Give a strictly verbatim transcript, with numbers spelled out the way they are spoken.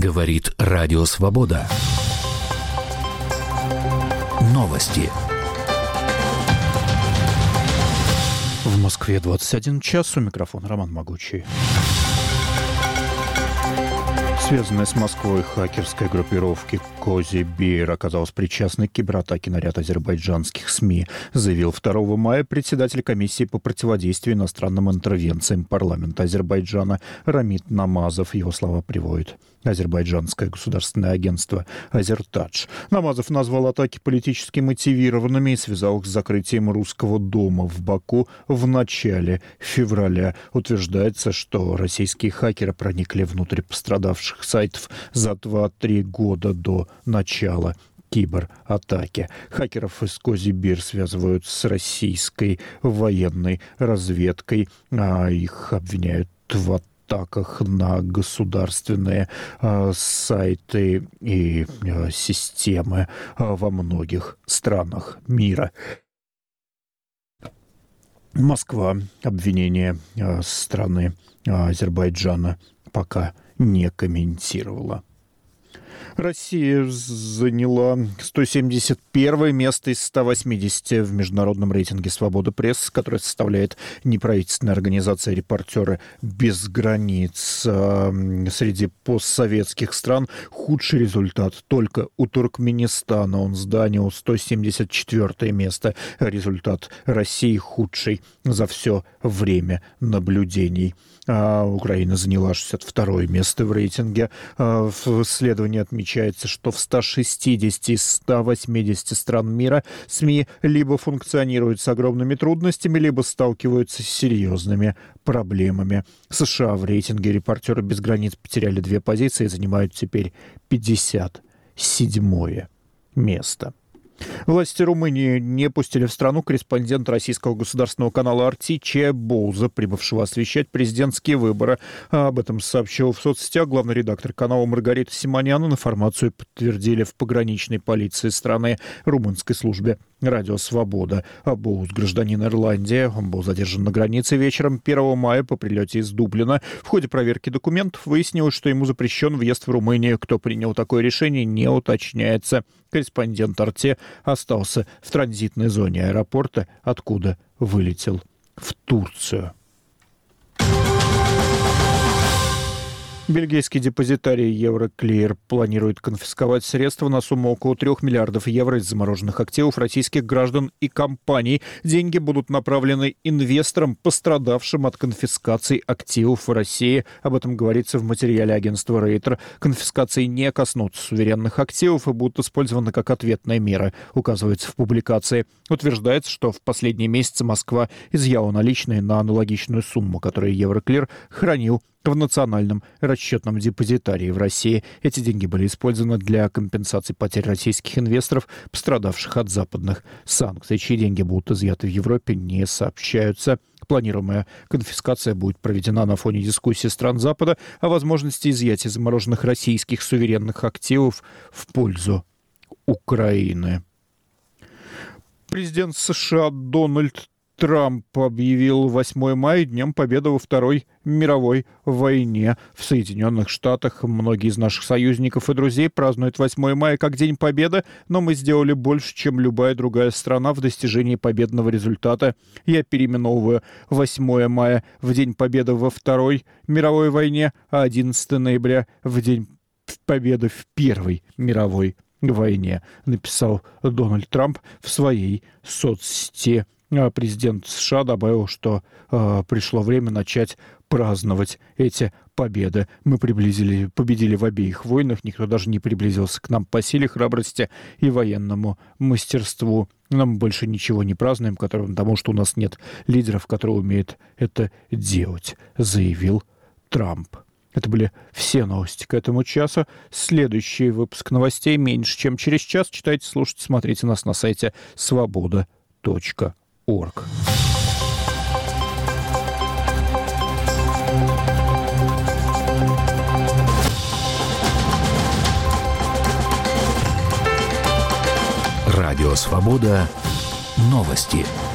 Говорит Радио Свобода. Новости. В Москве двадцать один час. У микрофона Роман Могучий. Связанная с Москвой хакерской группировки Кози Бир оказалась причастной к кибератаке на ряд азербайджанских СМИ, заявил второго мая председатель комиссии по противодействию иностранным интервенциям парламента Азербайджана Рамит Намазов. Его слова приводит азербайджанское государственное агентство «Азертадж». Намазов назвал атаки политически мотивированными и связал их с закрытием русского дома в Баку в начале февраля. Утверждается, что российские хакеры проникли внутрь пострадавших сайтов за два-три года до начала кибератаки. Хакеров из Кози Бир связывают с российской военной разведкой, а их обвиняют в атаках на государственные э, сайты и э, системы э, во многих странах мира. Москва обвинение э, страны э, Азербайджана пока не комментировала. Россия заняла сто семьдесят первое место из ста восьмидесяти в международном рейтинге «Свобода прессы», который составляет неправительственная организация «Репортеры без границ». Среди постсоветских стран худший результат только у Туркменистана. Он занял сто семьдесят четвёртое место. Результат России худший за все время наблюдений. А Украина заняла шестьдесят второе место в рейтинге. В исследовании отмечается, что в ста шестидесяти из ста восьмидесяти стран мира СМИ либо функционируют с огромными трудностями, либо сталкиваются с серьезными проблемами. США в рейтинге «Репортеры без границ» потеряли две позиции и занимают теперь пятьдесят седьмое место. Власти Румынии не пустили в страну корреспондента российского государственного канала эр ти Чея Боуза, прибывшего освещать президентские выборы. Об этом сообщил в соцсетях главный редактор канала Маргарита Симонян. Информацию подтвердили в пограничной полиции страны, румынской службе «Радио Свобода». Боуз — гражданин Ирландии. Он был задержан на границе вечером первого мая по прилете из Дублина. В ходе проверки документов выяснилось, что ему запрещен въезд в Румынию. Кто принял такое решение, не уточняется. Корреспондент эр ти остался в транзитной зоне аэропорта, откуда вылетел в Турцию. Бельгийский депозитарий Евроклир планирует конфисковать средства на сумму около трех миллиардов евро из замороженных активов российских граждан и компаний. Деньги будут направлены инвесторам, пострадавшим от конфискации активов в России. Об этом говорится в материале агентства Рейтер. Конфискации не коснутся суверенных активов и будут использованы как ответная мера, указывается в публикации. Утверждается, что в последние месяцы Москва изъяла наличные на аналогичную сумму, которую Евроклир хранил в национальном расчетном депозитарии в России. Эти деньги были использованы для компенсации потерь российских инвесторов, пострадавших от западных санкций. Чьи деньги будут изъяты в Европе, не сообщаются. Планируемая конфискация будет проведена на фоне дискуссии стран Запада о возможности изъятия замороженных российских суверенных активов в пользу Украины. Президент США Дональд Трамп объявил восьмое мая Днем Победы во Второй мировой войне. В Соединенных Штатах многие из наших союзников и друзей празднуют восьмое мая как День Победы, но мы сделали больше, чем любая другая страна в достижении победного результата. Я переименовываю восьмое мая в День Победы во Второй мировой войне, а одиннадцатого ноября в День Победы в Первой мировой войне, написал Дональд Трамп в своей соцсети. Президент США добавил, что э, пришло время начать праздновать эти победы. Мы приблизили, победили в обеих войнах, никто даже не приблизился к нам по силе, храбрости и военному мастерству. Но мы больше ничего не празднуем, потому что у нас нет лидеров, которые умеют это делать, заявил Трамп. Это были все новости к этому часу. Следующий выпуск новостей меньше, чем через час. Читайте, слушайте, смотрите нас на сайте свобода точка орг. Радио Свобода. Новости.